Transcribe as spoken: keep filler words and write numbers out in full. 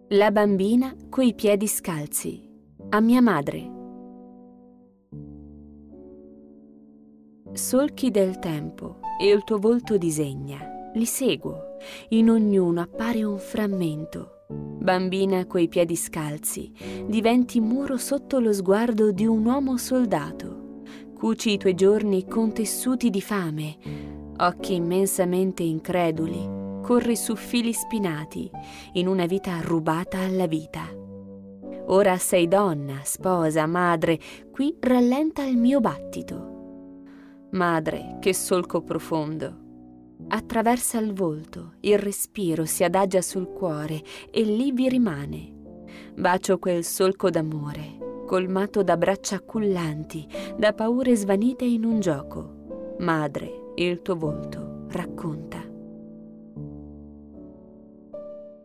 La bambina coi piedi scalzi. A mia madre. Solchi del tempo e il tuo volto disegna, li seguo, in ognuno appare un frammento. Bambina coi piedi scalzi, diventi muro sotto lo sguardo di un uomo soldato. Cuci i tuoi giorni con tessuti di fame, occhi immensamente increduli. Corri su fili spinati, in una vita rubata alla vita. Ora sei donna, sposa, madre, qui rallenta il mio battito. Madre, che solco profondo. Attraversa il volto, il respiro si adagia sul cuore e lì vi rimane. Bacio quel solco d'amore, colmato da braccia accullanti, da paure svanite in un gioco. Madre, il tuo volto racconta.